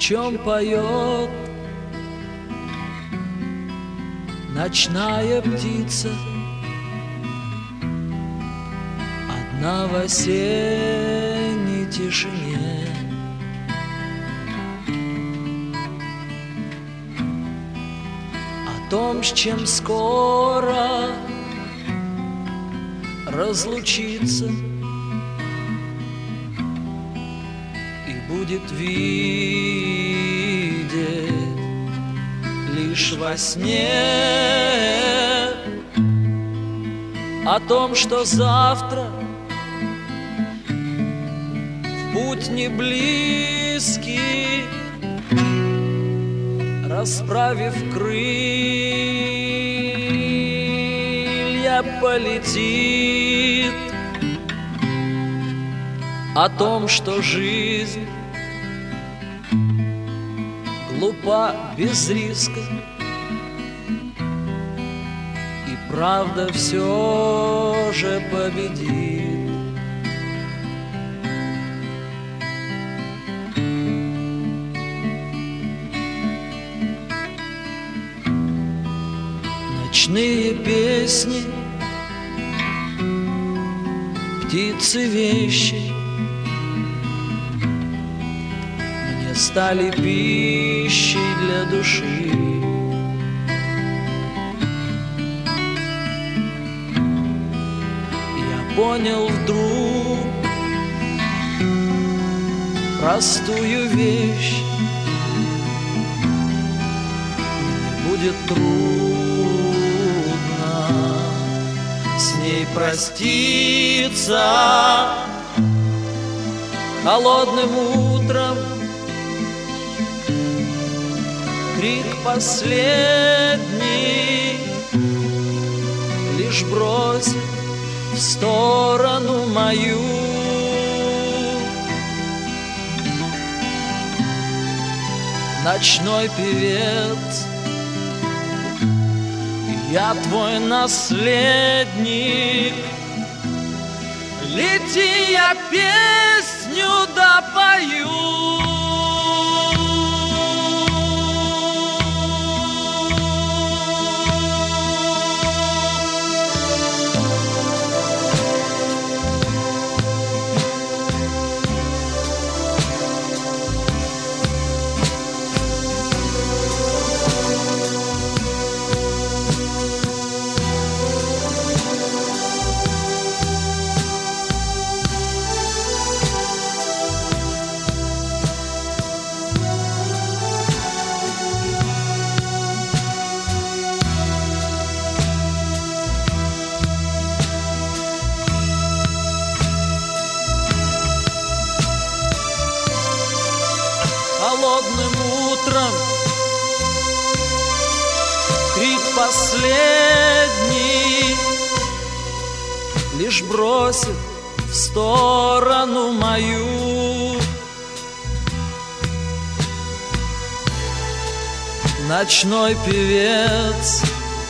чем поет ночная птица, одна в осенней тишине. О том, с чем скоро разлучиться и будет видеть лишь во сне, о том, что завтра в путь не близкий, расправив крылья, полетит, о том, что жизнь глупа без риска, и правда все же победит. Ночные песни, птицы вещи мне стали пищей для души. Я понял вдруг простую вещь: мне будет трудно с ней проститься. Холодным утром крик последний лишь бросит в сторону мою. Ночной певец, я твой наследник. Лети, я песню допою. Холодным утром крик последний лишь бросит в сторону мою. Ночной певец,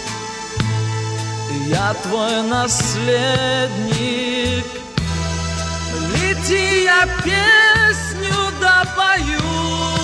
я твой наследник. Лети, я песню допою.